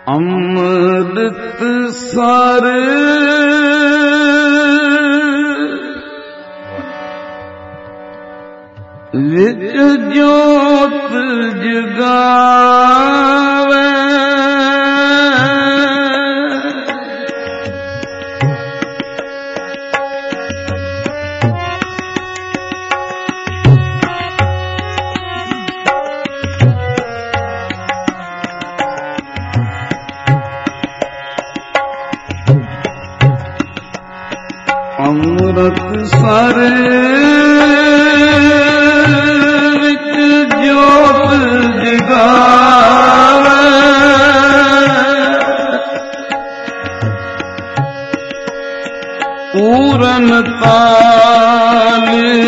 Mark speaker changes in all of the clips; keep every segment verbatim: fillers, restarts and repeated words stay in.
Speaker 1: ਅੰਮ੍ਰਿਤ sir ਵਿੱਚ ਜੋਤ ਜਗਾਵੇ ਅੰਮ੍ਰਿਤ sir ਵਿੱਚ ਜੋਤ ਜਗਾਵੇ ਪੂਰਨ ਤਾਲੇ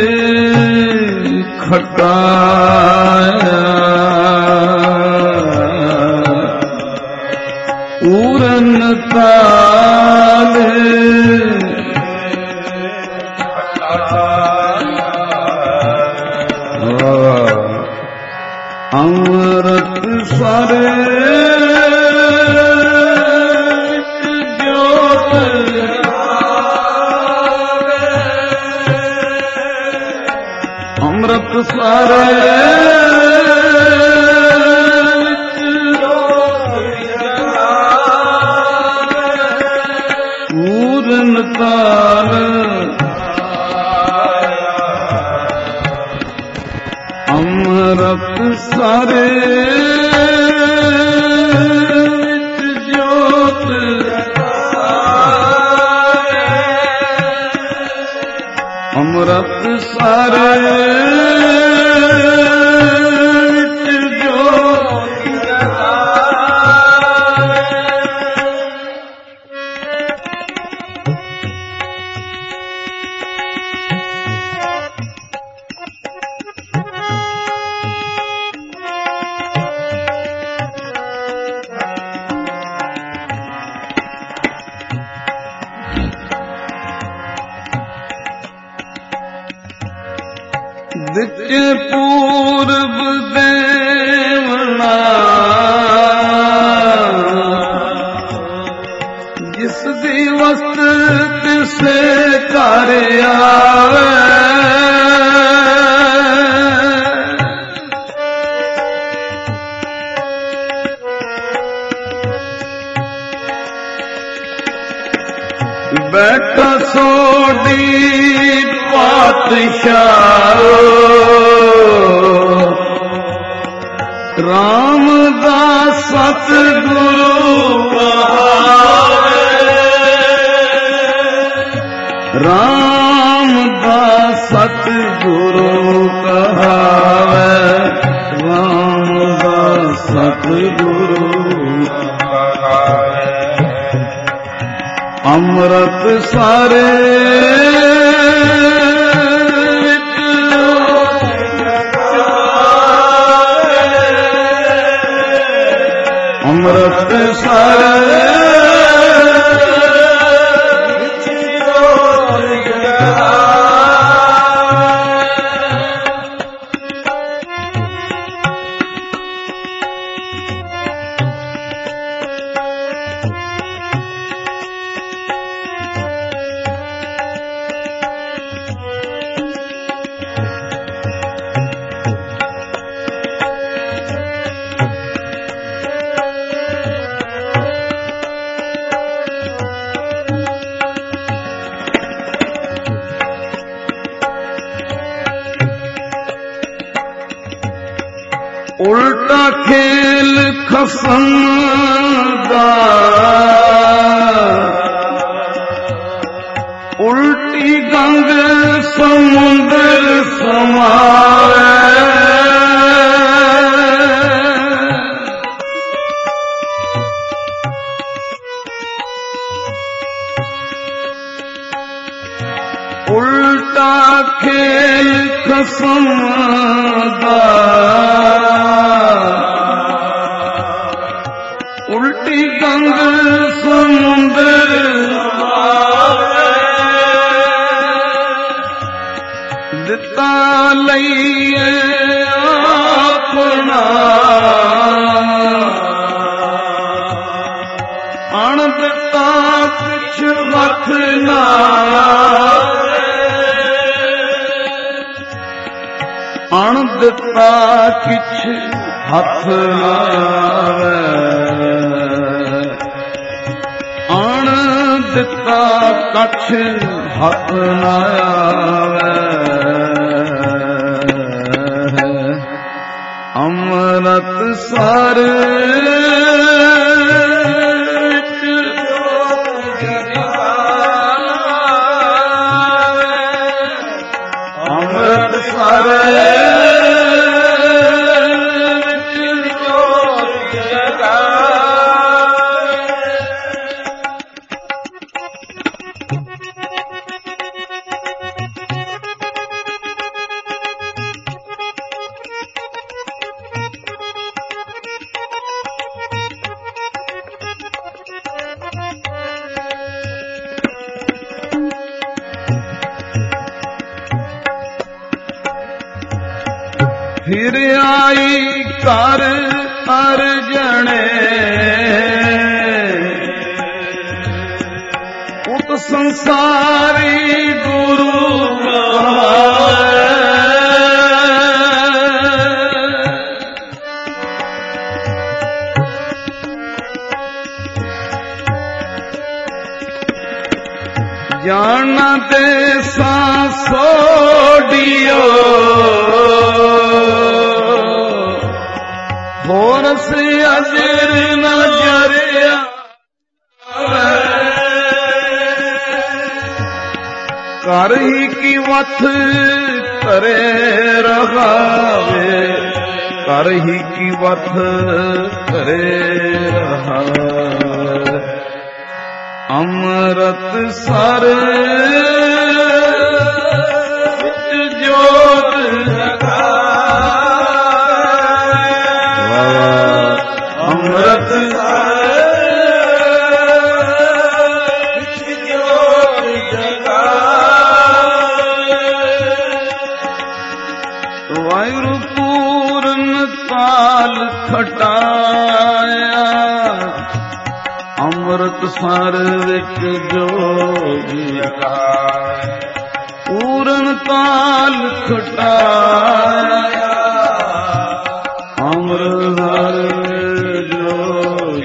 Speaker 1: ਖਟਾਇਆ ਪੂਰਨ ਤਾਲੇ ਅੰਮ੍ਰਿਤ ਸਰ ਵਿੱਚ ਜੋਤ ਜਗਾਵੇ ਅੰਮ੍ਰਿਤ ਸਰ ਵਿੱਚ ਜੋਤ ਜਗਾਵੇ ਪੂਰਨ ਤਾਲ ਅੰਮ੍ਰਿਤ ਸਰ ਵਿੱਚ ਜੋਤ ਜਗਾਵੇ ਅੰਮ੍ਰਿਤ ਸਰ ਵਿੱਚ ਜੋਤ ਜਗਾਵੇ ਵਿੱਚ ਪੂਰਬ ਦੇਵਨਾ ਜਿਸ ਦੀ ਵਸਤ ਤਿਸੇ ਘਰ ਆਵੇ ਬੈਠਾ ਸੋਢੀ ਪਾਤਸ਼ਾਹ ਰਾਮਦਾਸ ਸਤਿਗੁਰੂ ਕਹਾਵੇ ਰਾਮਦਾਸ ਸਤਿਗੁਰੂ ਕਹਾਵੇ ਰਾਮਦਾਸ ਸਤਿਗੁਰੂ ਕਹਾਵੇ ਅੰਮ੍ਰਿਤ ਸਰ ਅੰਮ੍ਰਿਤ ਸਰ ਵਿੱਚ ਜੋਤ ਉਲਟਾ ਖੇਲ ਖਸਮ ਦਾ ਉਲਟੀ ਗੰਗ ਸਮੁੰਦਰ ਸਮਾਵੇ ਉਲਟਾ ਖੇਲ ਖਸਮ ਦਾ ਉਲਟੀ ਗੰਗ ਸਮੁੰਦਰ ਦਿੱਤਾ ਲਈਏ ਆਪਣਾ ਦਿੱਤਾ ਕਿਛ ਹੱਥ ਨਾ ਆਵੇ, ਅਣ ਦਿੱਤਾ ਕਛ ਹੱਥ ਨਾ ਆਵੇ। ਅੰਮ੍ਰਿਤ ਸਰ ਫਿਰ ਆਈ ਕਰ ਅਰਜਣੇ, ਉਤ ਸੰਸਾਰੀ ਗੁਰੂ ਕਹਾਏ। ਜਾਣਾ ਤੇ ਸਾਂ ਸੋਡੀਓ, ਹੋਰਸ ਅਜਰ ਨ ਜਰਿਆ। ਕਰ ਹੀ ਕੀ ਵਥ ਕਰੇ ਰਹਾਵੇ, ਕਰ ਹੀ ਕੀ ਵਥ ਕਰੇ ਰਹਾਵੇ। ਅੰਮ੍ਰਿਤ ਸਰ ਵਿੱਚ ਜੋਤ ਜਗਾਏ, ਅੰਮ੍ਰਿਤ ਸਰ ਵਿੱਚ ਜੋਤ ਜਗਾਏ। ਵਾਹਿਗੁਰੂ ਪੂਰਨ ਕਾਲ ਖਟਾਇਆ, ਅੰਮ੍ਰਿਤ ਸਰ ਵਿੱਚ ਜੋਤ ਜਗਾਏ। ਪੂਰਨ ਕਾਲ ਖਟਾਇਆ, ਅੰਮ੍ਰਿਤ ਸਰ ਜੋਤ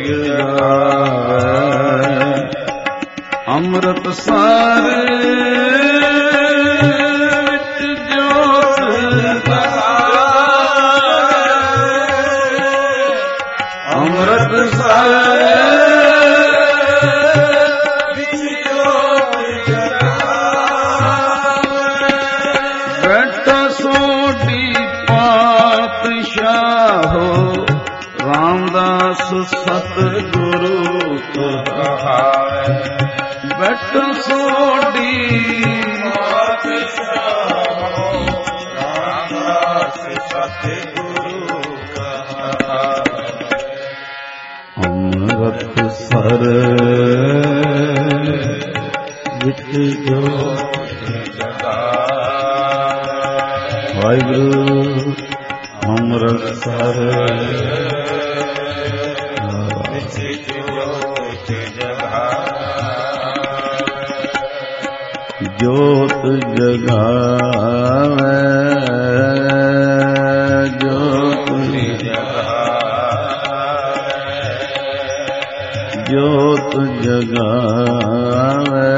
Speaker 1: ਜਗਾਏ। ਅੰਮ੍ਰਿਤ ਸਰ ਵਿੱਚ ਜੋਤ ਜਗਾਏ, ਅੰਮ੍ਰਿਤ ਸਰ ਸਤਿਗੁਰੂ ਕਹਾਏ। ਬੈਠ ਸੋਢੀ ਪਾਤਸ਼ਾਹ, ਰਾਮਦਾਸ ਸਤਿਗੁਰੂ ਕਹਾਏ। ਅੰਮ੍ਰਿਤ ਸਰ ਵਿੱਚ ਜੋਤ ਜਗਾਏ। ਵਾਹਿਗੁਰੂ ਅੰਮ੍ਰਿਤ ਸਰ ਜੋਤ ਜਗਾਵੇ, ਜੋਤ ਜਗਾਵੇ, ਜੋਤ ਜਗਾਵੇ।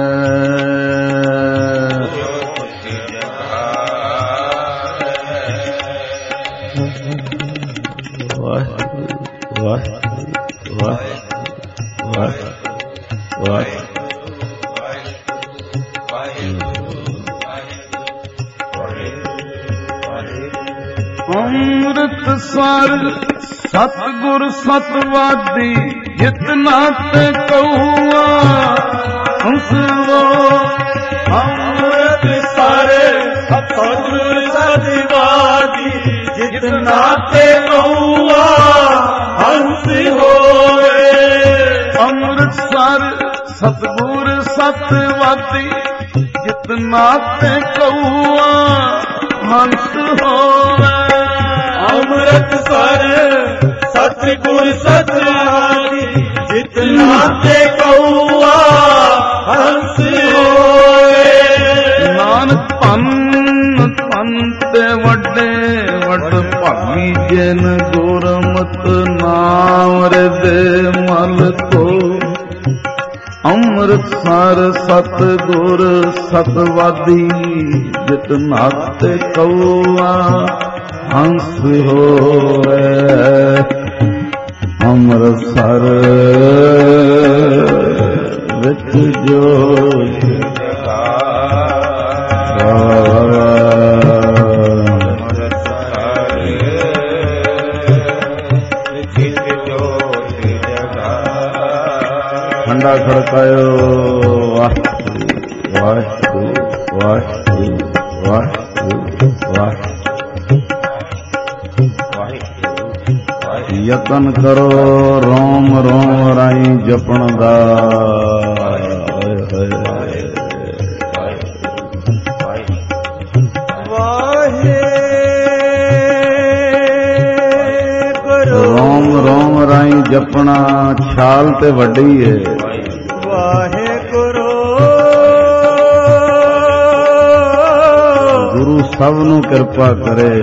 Speaker 1: ਵਾਹਿਗੁਰੂ ਵਾਹਿਗੁਰੂ ਵਾਹਿਗੁਰੂ ਵਾਹਿਗੁਰੂ। ਅੰਮ੍ਰਿਤ ਸਰ ਸਤਿਗੁਰ ਸਤਵਾਦੀ, ਜਿਤਨਾ ਤੇ ਕਹੂਆ ਹੰਸਲੋ। ਅੰਮ੍ਰਿਤ ਸਰ ਸਤਿਗੁਰ ਸਤਵਾਦੀ, ਜਿਤਨਾ ਤੇ ਕਹੂਆ ਹੰਸ ਹੋਏ। ਅੰਮ੍ਰਿਤ ਸਰ ਸਤਿਗੁਰ ਸਤਵਾਦੀ, ਜਿਤਨਾ ਤੇ ਕਹੂਆ ਹੰਸ ਹੋਵੇ। ਅੰਮ੍ਰਿਤ ਸਰ ਸਤਿਗੁਰ ਸਤਵਾਦੀ, ਜਿਤਨਾ ਤੇ ਕਹੂਆ ਹੰਸ ਹੋਏ। ਨਾਨਕ ਧੰਨ ਧੰਨ ਤੇ ਵੱਡੇ ਅੰਮ੍ਰਿਤ ਨਾਮ ਹਿਰਦੇ ਮਲ ਕੋ ਅੰਮ੍ਰਿਤਸਰ ਸਤਿਗੁਰ ਸਤਵਾਦੀ ਜਿਤ ਨਾਤੇ ਕਉਆ ਹੰਸ ਹੋਵੇ ਅੰਮ੍ਰਿਤਸਰ ਵਿੱਚ ਜੋਤ ਖੰਡਾ ਖੜਕਾਇਓ ਵਾਹਿਗੁਰੂ ਵਾਹਿਗੁਰੂ ਵਾਹਿਗੁਰੂ ਵਾਹਿਗੁਰੂ ਯਤਨ ਕਰੋ ਰੋਮ ਰੋਮ ਰਾਈ ਜਪਣ ਦਾ ਰੋਮ ਰੋਮ ਰਾਈ ਜਪਣਾ ਛਾਲ ਤੇ ਵੱਡੀ ਏ
Speaker 2: ਵਾਹਿਗੁਰੂ
Speaker 1: ਗੁਰੂ ਸਭ ਨੂੰ ਕਿਰਪਾ ਕਰੇ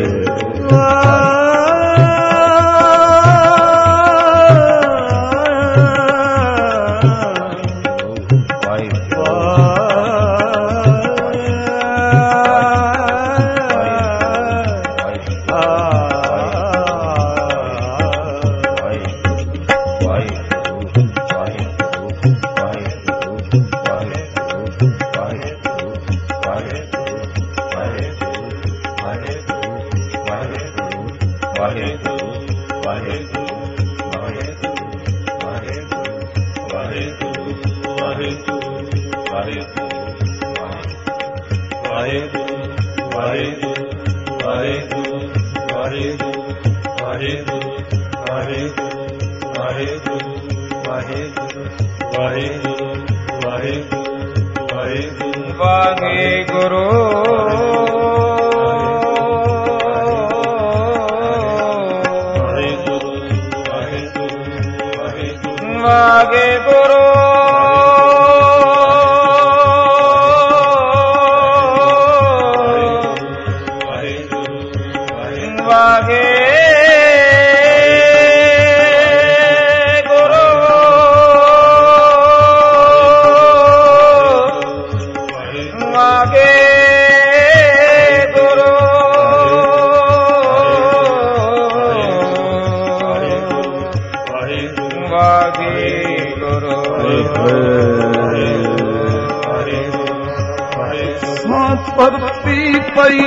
Speaker 1: ਧਰਤੀ ਪਈ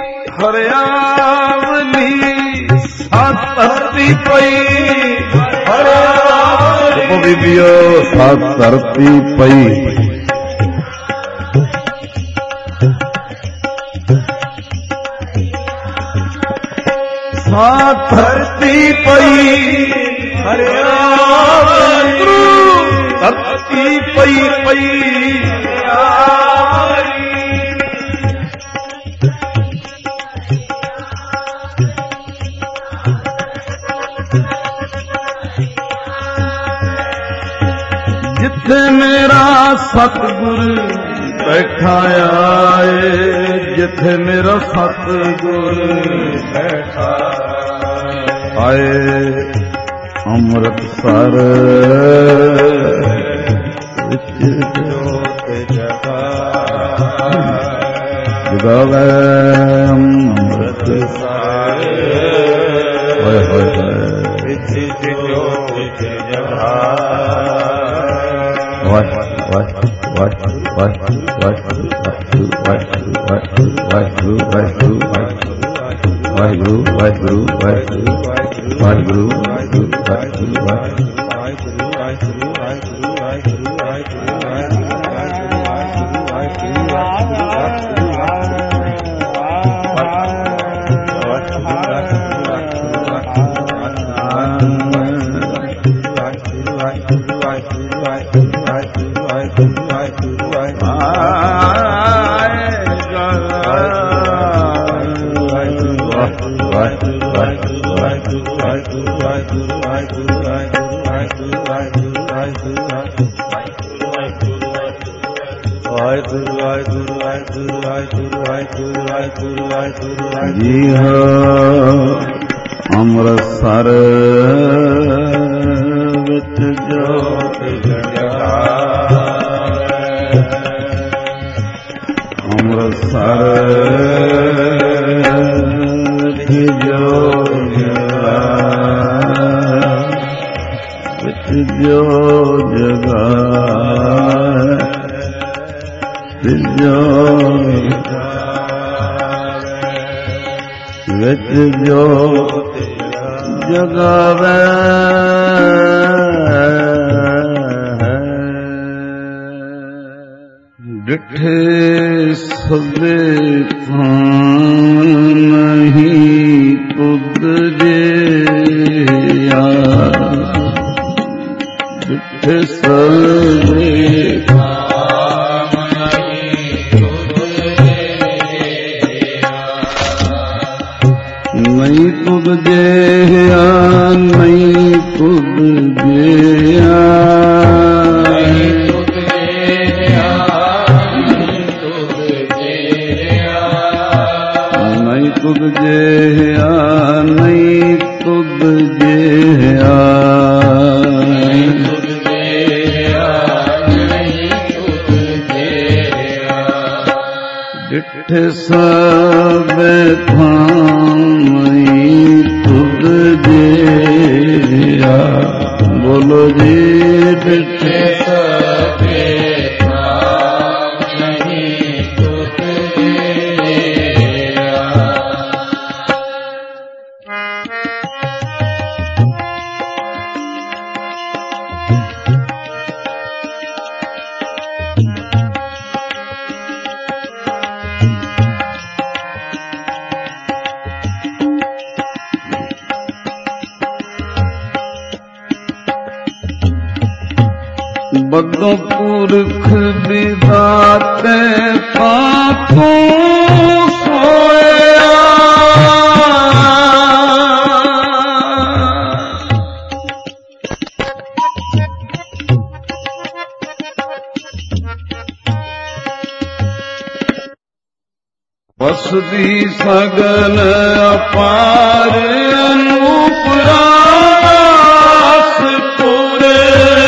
Speaker 1: ਹਰਿਆਵਲੀ ਸਾਤ ਧਰਤੀ ਪਈ ਹਰਿਆਵਲੀ ਉਹ ਬੀਬੀਓ ਸਾਤ ਧਰਤੀ ਪਈ ਸਾਤ ਧਰਤੀ ਪਈ ਹਰਿਆਵਲੀ ਧਰਤੀ ਪਈ ਪਈ ਜਿੱਥੇ ਮੇਰਾ ਸਤਿਗੁਰ ਬੈਠਾ ਆਏ ਜਿੱਥੇ ਮੇਰਾ ਸਤਿਗੁਰ ਬੈਠਾ ਆਏ ਅੰਮ੍ਰਿਤਸਰ ਵਿੱਚ ਜੋਤ ਜਗਾਵੇ ਅੰਮ੍ਰਿਤਸਰ ਹੋਏ ਹੋਏ ਵਿੱਚ ਜੋਤ ਜਗਾਵੇ ਵਾਹਿਗੁਰੂ ਵਾਹਿਗੁਰੂ ਵਾਹਿਗੁਰੂ ਵਾਹਿਗੁਰੂ ਜੀ ਹਾਂ ਅੰਮ੍ਰਿਤਸਰ ਵਿੱਚ ਜੋਤ ਜਗਾਵੇ, ਅੰਮ੍ਰਿਤਸਰ ਵਿੱਚ ਜੋਤ ਜਗਾਵੇ, ਵਿੱਚ ਜੋਤ ਜਗਾਵੇ, ਵਿੱਚ ਜੋਤ ਵਿੱਚ ਜੋਤ ਜਗਾਵੇ, ਡਿਠੇ ਸਭੇ ਥਾਂ ਨਹੀਂ ਤੁਧ ਜਿਹਾ, ਡਿਠੇ ਸਭੇ ਨਹੀਂ ਤੁਧ ਜਿਹਾ, ਨਹੀਂ ਤੁਧ ਜਿਹਾ, ਨਹੀਂ ਤੁਧ ਜਿਹਾ, ਨਹੀਂ ਤੁਧ ਜਿਹਾ, ਨਹੀਂ ਤੁਧ ਜਿਹਾ, ਨਹੀਂ ਤੁਧ ਜਿਹਾ, ਨਹੀਂ ਤੁਧ ਜਿਹਾ, ਨਹੀਂ ਤੁਧ ਜਿਹਾ, ਡਿਠੇ ਸਭੇ ਥਾਂ ਤੁਧ ਜਿਹਾ, ਬੋਲੋ ਜੀ ਡਿਠੇ ਸਭੇ ਥਾਂ ਨਹੀਂ ਤੁਧ ਜਿਹਾ। ਬਗੋ ਪੁਰਖ ਵਿਦਾਤੇ ਪਾਪੋਂ ਸੋਇਆ, ਵਸਦੀ ਸਗਲ ਅਪਾਰ ਅਨੂਪ ਰਾਸ ਪੂਰੇ,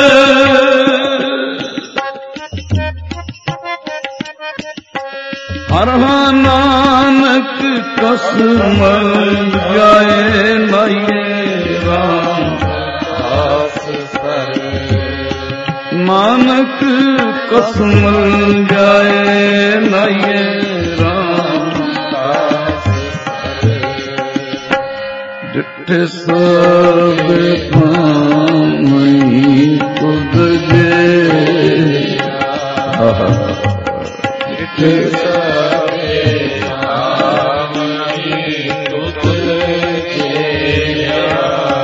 Speaker 1: ਹਰ ਨਾਨਕ ਕਸਮ ਜਾਏ ਨਾਈਏ ਰਾਮ ਦਾਸ ਸਰ, ਨਾਨਕ ਕਸਮ ਜਾਏ ਨਾਈਏ ਰਾਮ ਦਾਸ ਸਰ, ਡਿਠੇ ਸਭੇ ਥਾਂ ਨਹੀਂ ਤੁਧ ਜਿਹਾ, ਡਿਠੇ ਸਭੇ ਥਾਂ ਨਹੀਂ ਤੁਧ ਜਿਹਾ,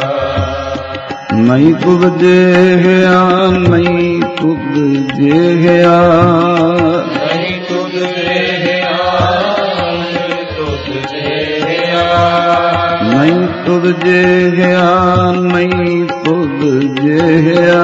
Speaker 1: ਨਹੀਂ ਤੁਧ ਜਿਹਾ, ਨਹੀਂ ਤੁਧ ਜਿਹਾ, ਨਹੀਂ ਤੁਧ ਜਿਹਾ, ਨਹੀਂ ਤੁਧ ਜਿਹਾ, ਨਹੀਂ ਤੁਧ ਜਿਹਾ, ਨਹੀਂ ਤੁਧ ਜਿਹਾ,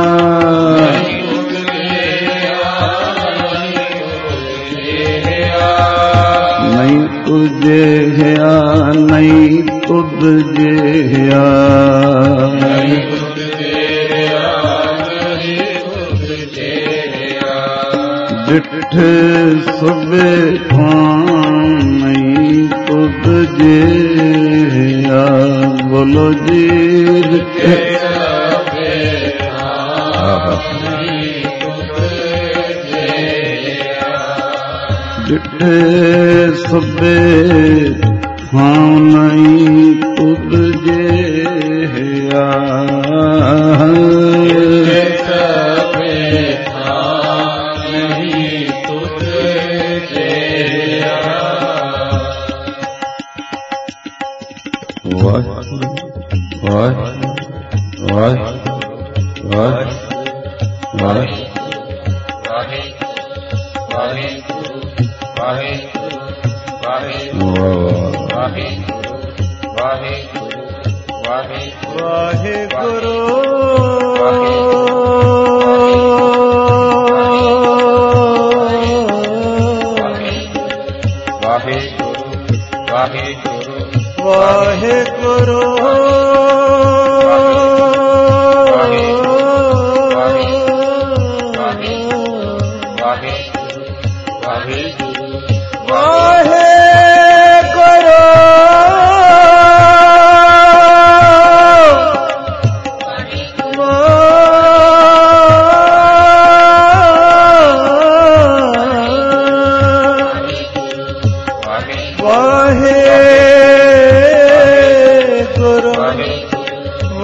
Speaker 1: ਨਹੀਂ ਤੁਧ ਜਿਹਾ, ਨਹੀਂ ਤੁਧ ਜਿਹਾ, ਨਹੀਂ ਤੁਧ ਜਿਹਾ, ਨਹੀਂ ਤੁਧ ਜਿਹਾ, ਡਿਠੇ ਸਭੇ ਥਾਂ ਨਹੀਂ ਤੁਧ ਜਿਹਾ, ਬੋਲੋ ਜੀ ਡਿਠੇ ਸਭੇ ਥਾਂ ਨਹੀਂ ਤੁਧ ਜਿਹਾ, ਡਿਠੇ ਸਭੇ ਥਾਂ ਨਹੀਂ ਤੁਧ ਜਿਹਾ, ਡਿਠੇ ਸਭੇ ਥਾਂ ਨਹੀਂ ਤੁਧ ਜਿਹਾ। ਵਾਹਿਗੁਰੂ ਵਾਹਿਗੁਰੂ ਵਾਹਿਗੁਰੂ ਵਾਹਿਗੁਰੂ ਵਾਹਿਗੁਰੂ ਵਾਹਿਗੁਰੂ ਵਾਹਿਗੁਰੂ ਵਾਹਿਗੁਰੂ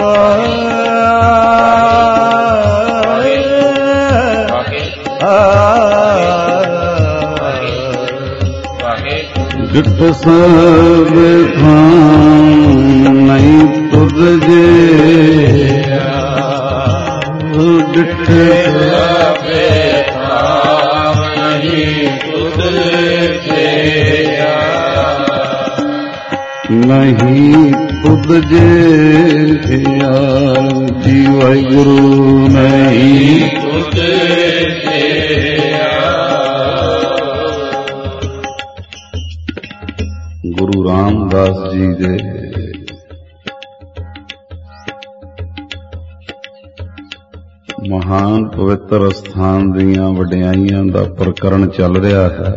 Speaker 1: ਡਿਠ ਸਭ ਥਾਂ ਨਹੀਂ ਤੁਧ ਜਿਹਾ, ਡਿਠ ਸਭ ਥਾਂ ਨਹੀਂ ਤੁਧ ਜਿਹਾ, ਨਹੀਂ ਤੁਧ ਜਿਹਾ ਜੀ ਵਾਹਿਗੁਰੂ ਨਹੀਂ ਤੁਧ ਜਿਹਾ। ਗੁਰੂ ਰਾਮਦਾਸ ਜੀ ਦੇ ਮਹਾਨ ਪਵਿੱਤਰ ਸਥਾਨ ਦੀਆਂ ਵਡਿਆਈਆਂ ਦਾ ਪ੍ਰਕਰਣ ਚੱਲ ਰਿਹਾ ਹੈ।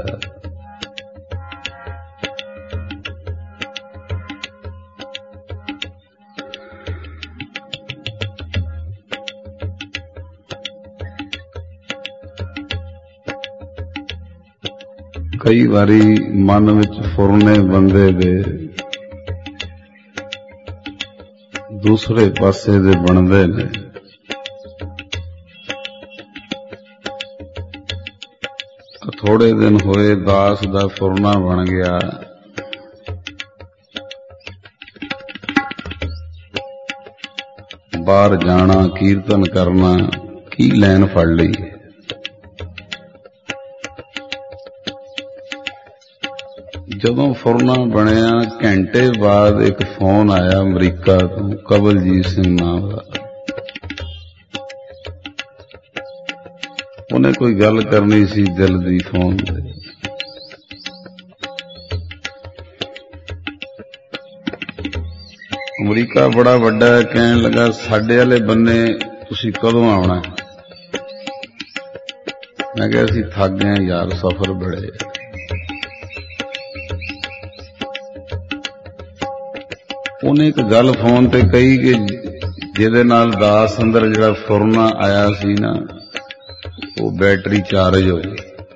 Speaker 1: ਕਈ ਵਾਰੀ ਮਨ ਵਿੱਚ ਫੁਰਨੇ ਬੰਦੇ ਦੇ ਦੂਸਰੇ ਪਾਸੇ ਦੇ ਬਣਦੇ ਨੇ। ਥੋੜੇ ਦਿਨ ਹੋਏ ਦਾਸ ਦਾ ਫੁਰਨਾ ਬਣ ਗਿਆ, ਬਾਹਰ ਜਾਣਾ, ਕੀਰਤਨ ਕਰਨਾ, ਕੀ ਲੈਣ ਫੜ ਲਈ। ਜਦੋਂ ਫੁਰਨਾ ਬਣਿਆ ਘੰਟੇ ਬਾਅਦ ਇੱਕ ਫੋਨ ਆਇਆ ਅਮਰੀਕਾ ਤੋਂ, ਕਬਲਜੀਤ ਸਿੰਘ ਨਾਮ ਦਾ। ਉਹਨੇ ਕੋਈ ਗੱਲ ਕਰਨੀ ਸੀ ਦਿਲ ਦੀ ਫੋਨ ਤੇ। ਅਮਰੀਕਾ ਬੜਾ ਵੱਡਾ ਹੈ, ਕਹਿਣ ਲੱਗਾ ਸਾਡੇ ਵਾਲੇ ਬੰਨੇ ਤੁਸੀਂ ਕਦੋਂ ਆਉਣਾ। ਮੈਂ ਕਿਹਾ ਅਸੀਂ ਥੱਕ ਗਏ ਯਾਰ, ਸਫ਼ਰ ਬੜੇ। ਉਹਨੇ ਇੱਕ ਗੱਲ ਫੋਨ ਤੇ ਕਹੀ ਕਿ ਜਿਹਦੇ ਨਾਲ ਦਾਸ ਅੰਦਰ ਜਿਹੜਾ ਫੁਰਨਾ ਆਇਆ ਸੀ ਨਾ, ਉਹ ਬੈਟਰੀ ਚਾਰਜ ਹੋਈ।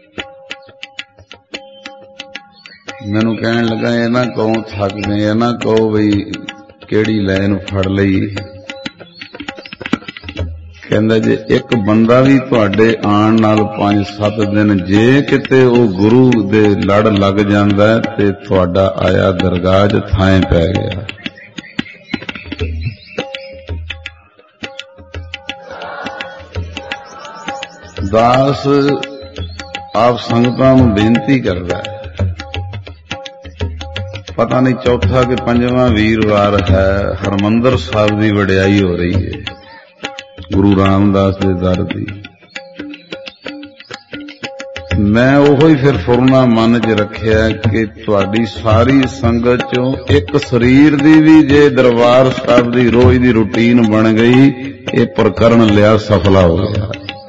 Speaker 1: ਮੈਨੂੰ ਕਹਿਣ ਲੱਗਾ ਇਹ ਨਾ ਕਹੋ ਥੱਕ ਗਏ, ਇਹ ਨਾ ਕਹੋ ਬਈ ਕਿਹੜੀ ਲਾਈਨ ਫੜ ਲਈ। ਕਹਿੰਦਾ ਜੇ ਇੱਕ ਬੰਦਾ ਵੀ ਤੁਹਾਡੇ ਆਉਣ ਨਾਲ ਪੰਜ ਸੱਤ ਦਿਨ ਜੇ ਕਿਤੇ ਉਹ ਗੁਰੂ ਦੇ ਲੜ ਲੱਗ ਜਾਂਦਾ ਤੇ ਤੁਹਾਡਾ ਆਇਆ ਦਰਗਾਹ 'ਚ ਥਾਂ ਪੈ ਗਿਆ। ਦਾਸ ਆਪ ਸੰਗਤਾਂ ਨੂੰ ਬੇਨਤੀ ਕਰਦਾ ਹੈ, ਪਤਾ ਨਹੀਂ ਚੌਥਾ ਕਿ ਪੰਜਵਾਂ ਵੀਰਵਾਰ ਹੈ, ਹਰਮੰਦਰ ਸਾਹਿਬ ਦੀ ਵਡਿਆਈ ਹੋ ਰਹੀ ਹੈ ਗੁਰੂ ਰਾਮਦਾਸ ਦੇ ਦਰ ਦੀ। ਮੈਂ ਉਹੋ ਹੀ ਫਿਰ ਫੁਰਨਾ ਮਨ 'ਚ ਰੱਖਿਆ ਕਿ ਤੁਹਾਡੀ ਸਾਰੀ ਸੰਗਤ 'ਚੋਂ ਇੱਕ ਸਰੀਰ ਦੀ ਵੀ ਜੇ ਦਰਬਾਰ ਸਾਹਿਬ ਦੀ ਰੋਜ਼ ਦੀ ਰੂਟੀਨ ਬਣ ਗਈ, ਇਹ ਪ੍ਰਕਰਨ ਲਿਆ ਸਫਲਾ ਹੋ ਗਿਆ।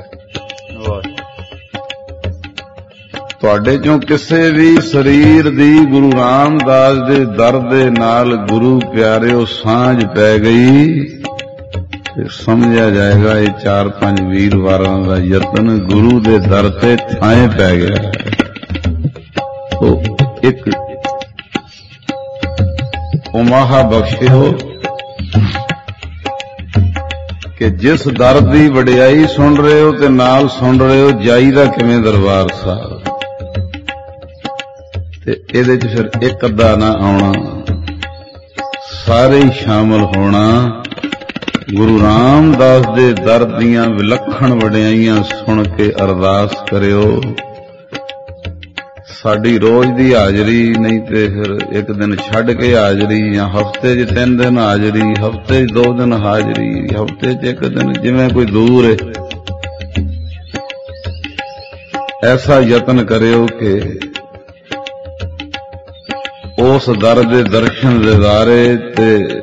Speaker 1: ਤੁਹਾਡੇ ਚੋਂ ਕਿਸੇ ਵੀ ਸਰੀਰ ਦੀ ਗੁਰੂ ਰਾਮਦਾਸ ਦੇ ਦਰ ਦੇ ਨਾਲ ਗੁਰੂ ਪਿਆਰਿਓ ਸਾਂਝ ਪੈ ਗਈ, ਫਿਰ ਸਮਝਿਆ ਜਾਏਗਾ ਇਹ ਚਾਰ ਪੰਜ ਵੀਰਵਾਰਾਂ ਦਾ ਯਤਨ ਗੁਰੂ ਦੇ ਦਰ ਤੇ ਥਾਂ ਪੈ ਗਿਆ। ਉਹ ਇੱਕ ਉਮਾਹਾ ਬਖਸ਼ਿਓ ਕਿ ਜਿਸ ਦਰ ਦੀ ਵਡਿਆਈ ਸੁਣ ਰਹੇ ਹੋ ਤੇ ਨਾਲ ਸੁਣ ਰਹੇ ਹੋ ਜਾਈਦਾ ਕਿਵੇਂ ਦਰਬਾਰ ਸਾਹਿਬ, ਤੇ ਇਹਦੇ 'ਚ ਫਿਰ ਇੱਕ ਅੱਧਾ ਨਾ ਆਉਣਾ, ਸਾਰੇ ਹੀ ਸ਼ਾਮਲ ਹੋਣਾ। ਗੁਰੂ ਰਾਮਦਾਸ ਦੇ ਦਰ ਦੀਆਂ ਵਿਲੱਖਣ ਵਡਿਆਈਆਂ ਸੁਣ ਕੇ ਅਰਦਾਸ ਕਰਿਓ। ਸਾਡੀ ਰੋਜ਼ ਦੀ ਹਾਜ਼ਰੀ ਨਹੀਂ ਤੇ ਫਿਰ ਇੱਕ ਦਿਨ ਛੱਡ ਕੇ ਹਾਜ਼ਰੀ, ਜਾਂ ਹਫ਼ਤੇ 'ਚ ਤਿੰਨ ਦਿਨ ਹਾਜ਼ਰੀ, ਹਫ਼ਤੇ 'ਚ ਦੋ ਦਿਨ ਹਾਜ਼ਰੀ, ਹਫ਼ਤੇ 'ਚ ਇੱਕ ਦਿਨ, ਜਿਵੇਂ ਕੋਈ ਦੂਰ ਹੈ। ਐਸਾ ਯਤਨ ਕਰਿਓ ਕਿ ਉਸ ਦਰ ਦੇ ਦਰਸ਼ਨ ਦਿਦਾਰੇ ਤੇ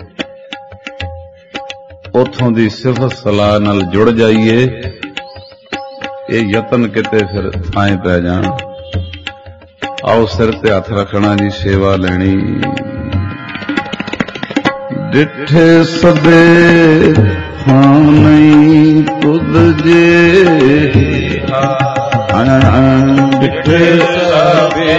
Speaker 1: ਉੱਥੋਂ ਦੀ ਸਿਫਤ ਸਲਾਹ ਨਾਲ ਜੁੜ ਜਾਈਏ। ਇਹ ਯਤਨ ਕਿਤੇ ਫਿਰ ਥਾਂ ਪੈ ਜਾਣ। ਆਓ ਸਿਰ ਤੇ ਹੱਥ ਰੱਖਣਾ ਜੀ, ਸੇਵਾ ਲੈਣੀ। ਡਿਠੇ ਸਭੇ ਥਾਂ ਨਹੀਂ ਤੁਧ ਜਿਹਾ, ਡਿਠੇ ਸਭੇ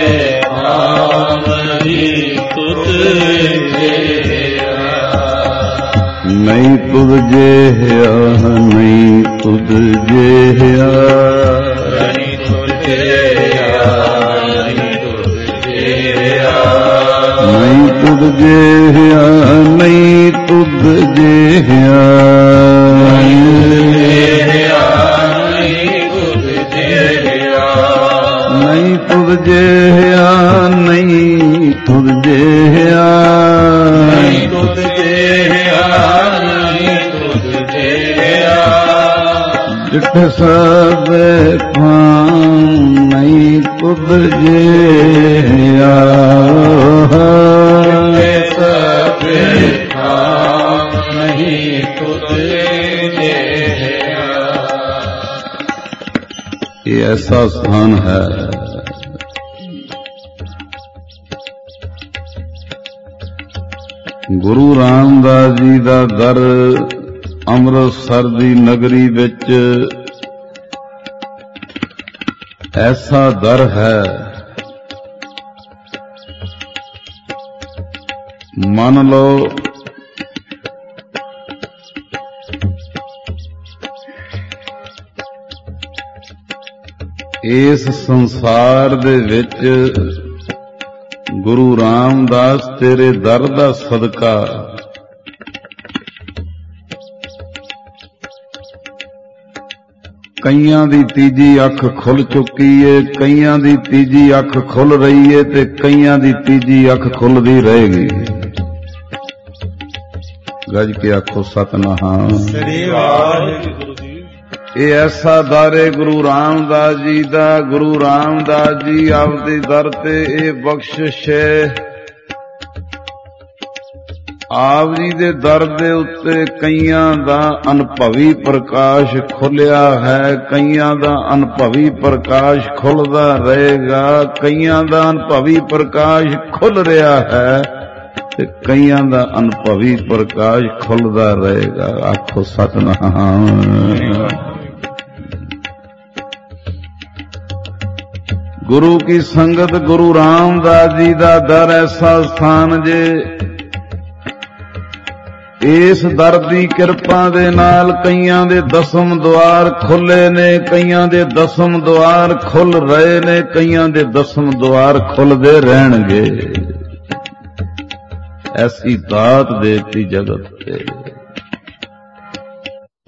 Speaker 1: ਥਾਂ ਨਹੀਂ ਤੁਧ ਜਿਹਾ, ਨਹੀਂ ਤੁਧ ਜਿਹਾ ਨਹੀਂ ਤੁਧ ਜਿਹਾ
Speaker 2: ਨਹੀਂ ਤੁਧ ਜਿਹਾ ਨਹੀਂ ਤੁਧ ਜਿਹਾ
Speaker 1: ਨਹੀਂ ਤੁਧ ਜਿਹਾ ਨਹੀਂ ਤੁਧ ਜਿਹਾ ਨਹੀਂ ਤੁਧ ਜਿਹਾ ਨਹੀਂ ਤੁਧ ਜਿਹਾ
Speaker 2: ਨਹੀਂ ਤੁਧ ਜਿਹਾ ਨਹੀਂ ਤੁਧ ਜਿਹਾ
Speaker 1: ਜਿਠ ਸਭੇ ਪਾਉ ਨਹੀਂ ਤੁਧ ਜਿਹਾ
Speaker 2: ਜਿਠ ਸਭੇ ਪਾਉ ਨਹੀਂ ਤੁਧ ਜਿਹਾ।
Speaker 1: ਇਹ ਐਸਾ ਸਥਾਨ ਹੈ ਗੁਰੂ ਰਾਮਦਾਸ ਜੀ ਦਾ ਦਰ ਅੰਮ੍ਰਿਤਸਰ ਦੀ ਨਗਰੀ ਵਿੱਚ ਐਸਾ ਦਰ ਹੈ, ਮੰਨ ਲਓ ਇਸ ਸੰਸਾਰ ਦੇ ਵਿੱਚ ਗੁਰੂ ਰਾਮਦਾਸ ਤੇਰੇ ਦਰ ਦਾ ਸਦਕਾ ਕਈਆਂ ਦੀ ਤੀਜੀ ਅੱਖ ਖੁੱਲ ਚੁੱਕੀ ਏ, ਕਈਆਂ ਦੀ ਤੀਜੀ ਅੱਖ ਖੁੱਲ ਰਹੀ ਏ ਤੇ ਕਈਆਂ ਦੀ ਤੀਜੀ ਅੱਖ ਖੁੱਲਦੀ ਰਹੇਗੀ। ਗੱਜ ਕੇ ਆਖੋ ਸਤਿਨਾਮ
Speaker 2: ਸ੍ਰੀ ਵਾਹਿਗੁਰੂ ਜੀ।
Speaker 1: ਇਹ ਐਸਾ ਦਰ ਏ ਗੁਰੂ ਰਾਮਦਾਸ ਜੀ ਦਾ। ਗੁਰੂ ਰਾਮਦਾਸ ਜੀ ਆਪਦੇ ਦਰ ਤੇ ਇਹ ਬਖਸ਼ਿਸ਼ ਹੈ। ਆਪ ਜੀ ਦੇ ਦਰ ਦੇ ਉੱਤੇ ਕਈਆਂ ਦਾ ਅਨੁਭਵੀ ਪ੍ਰਕਾਸ਼ ਖੁੱਲਿਆ ਹੈ, ਕਈਆਂ ਦਾ ਅਨੁਭਵੀ ਪ੍ਰਕਾਸ਼ ਖੁੱਲਦਾ ਰਹੇਗਾ, ਕਈਆਂ ਦਾ ਅਨੁਭਵੀ ਪ੍ਰਕਾਸ਼ ਖੁੱਲ ਰਿਹਾ ਹੈ ਤੇ ਕਈਆਂ ਦਾ ਅਨੁਭਵੀ ਪ੍ਰਕਾਸ਼ ਖੁੱਲਦਾ ਰਹੇਗਾ। ਆਖੋ ਸਤਿਨਾਮ। ਗੁਰੂ ਕੀ ਸੰਗਤ ਗੁਰੂ ਰਾਮਦਾਸ ਜੀ ਦਾ ਦਰ ਐਸਾ ਸਥਾਨ ਜੇ ਇਸ ਦਰ ਦੀ ਕਿਰਪਾ ਦੇ ਨਾਲ ਕਈਆਂ ਦੇ ਦਸਮ ਦੁਆਰ ਖੁੱਲੇ ਨੇ, ਕਈਆਂ ਦੇ ਦਸਮ ਦੁਆਰ ਖੁੱਲ ਰਹੇ ਨੇ, ਕਈਆਂ ਦੇ ਦਸਮ ਦੁਆਰ ਖੁੱਲਦੇ ਰਹਿਣਗੇ। ਐਸੀ ਦਾਤ ਦੇਤੀ ਜਗਤ ਤੇ।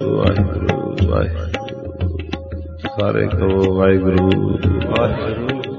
Speaker 1: ਵਾਹਿਗੁਰੂ ਵਾਹਿਗੁਰੂ ਸਾਰੇ ਕਹੋ ਵਾਹਿਗੁਰੂ
Speaker 2: ਵਾਹਿਗੁਰੂ।